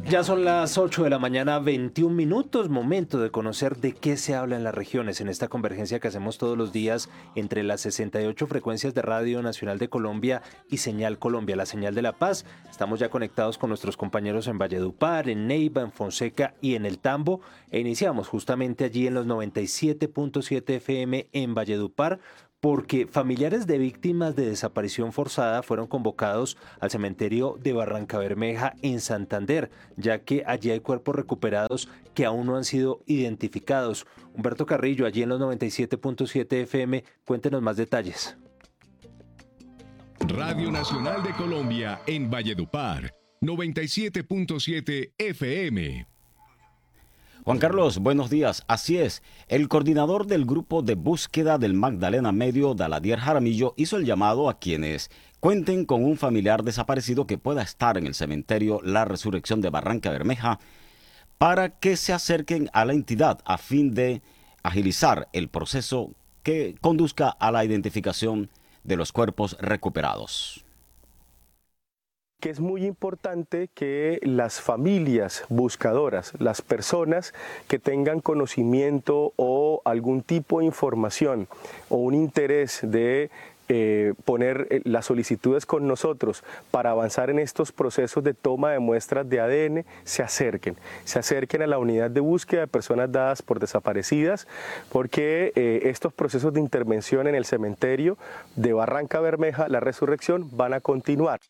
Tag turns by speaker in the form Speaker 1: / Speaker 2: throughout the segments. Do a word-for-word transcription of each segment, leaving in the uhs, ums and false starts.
Speaker 1: Ya son las ocho de la mañana, veintiún minutos, momento de conocer de qué se habla en las regiones en esta convergencia que hacemos todos los días entre las sesenta y ocho frecuencias de Radio Nacional de Colombia y Señal Colombia, la señal de la paz. Estamos ya conectados con nuestros compañeros en Valledupar, en Neiva, en Fonseca y en El Tambo e iniciamos justamente allí en los noventa y siete punto siete F M en Valledupar, porque familiares de víctimas de desaparición forzada fueron convocados al cementerio de Barrancabermeja en Santander, ya que allí hay cuerpos recuperados que aún no han sido identificados. Humberto Carrillo, allí en los noventa y siete punto siete F M, cuéntenos más detalles.
Speaker 2: Radio Nacional de Colombia en Valledupar, noventa y siete punto siete F M.
Speaker 3: Juan Carlos, buenos días. Así es, el coordinador del grupo de búsqueda del Magdalena Medio, Daladier Jaramillo, hizo el llamado a quienes cuenten con un familiar desaparecido que pueda estar en el cementerio La Resurrección de Barrancabermeja para que se acerquen a la entidad a fin de agilizar el proceso que conduzca a la identificación de los cuerpos recuperados.
Speaker 4: Que es muy importante que las familias buscadoras, las personas que tengan conocimiento o algún tipo de información o un interés de eh, poner las solicitudes con nosotros para avanzar en estos procesos de toma de muestras de A D N, se acerquen, se acerquen a la unidad de búsqueda de personas dadas por desaparecidas, porque eh, estos procesos de intervención en el cementerio de Barrancabermeja, La Resurrección, van a continuar.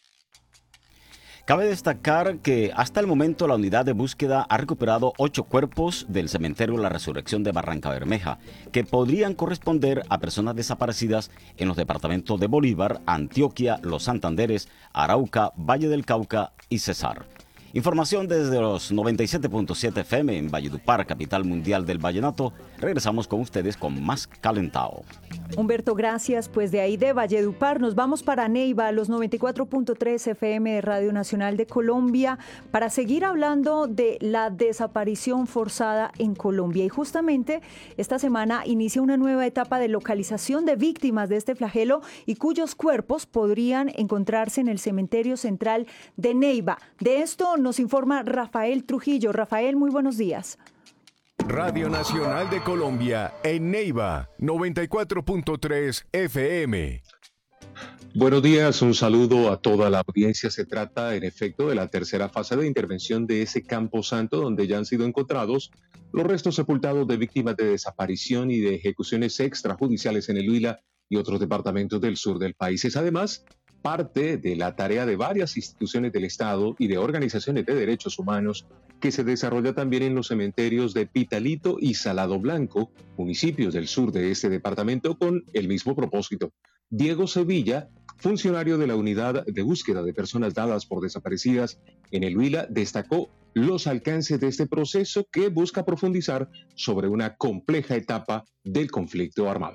Speaker 3: Cabe destacar que hasta el momento la unidad de búsqueda ha recuperado ocho cuerpos del cementerio La Resurrección de Barrancabermeja, que podrían corresponder a personas desaparecidas en los departamentos de Bolívar, Antioquia, Los Santanderes, Arauca, Valle del Cauca y Cesar. Información desde los noventa y siete punto siete F M en Valledupar, capital mundial del vallenato. Regresamos con ustedes con más Calentao.
Speaker 5: Humberto, gracias. Pues de ahí de Valledupar nos vamos para Neiva, a los noventa y cuatro punto tres F M de Radio Nacional de Colombia, para seguir hablando de la desaparición forzada en Colombia. Y justamente esta semana inicia una nueva etapa de localización de víctimas de este flagelo y cuyos cuerpos podrían encontrarse en el cementerio central de Neiva. De esto nos informa Rafael Trujillo. Rafael, muy buenos días.
Speaker 2: Radio Nacional de Colombia en Neiva, noventa y cuatro punto tres F M.
Speaker 6: Buenos días, un saludo a toda la audiencia. Se trata, en efecto, de la tercera fase de intervención de ese Campo Santo, donde ya han sido encontrados los restos sepultados de víctimas de desaparición y de ejecuciones extrajudiciales en el Huila y otros departamentos del sur del país. Es además parte de la tarea de varias instituciones del Estado y de organizaciones de derechos humanos que se desarrolla también en los cementerios de Pitalito y Salado Blanco, municipios del sur de este departamento, con el mismo propósito. Diego Sevilla, funcionario de la Unidad de Búsqueda de Personas Dadas por Desaparecidas en el Huila, destacó los alcances de este proceso que busca profundizar sobre una compleja etapa del conflicto armado.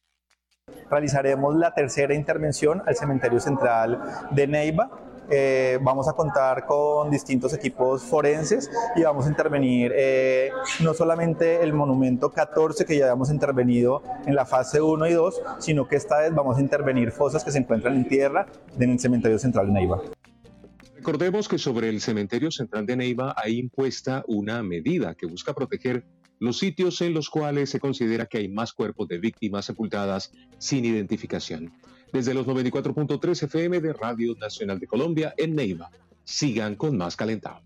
Speaker 7: Realizaremos la tercera intervención al cementerio central de Neiva. Eh, vamos a contar con distintos equipos forenses y vamos a intervenir eh, no solamente el monumento catorce que ya habíamos intervenido en la fase uno y dos, sino que esta vez vamos a intervenir fosas que se encuentran en tierra en el cementerio central de Neiva.
Speaker 6: Recordemos que sobre el cementerio central de Neiva hay impuesta una medida que busca proteger los sitios en los cuales se considera que hay más cuerpos de víctimas sepultadas sin identificación. Desde los noventa y cuatro punto tres F M de Radio Nacional de Colombia en Neiva, sigan con más Calentao.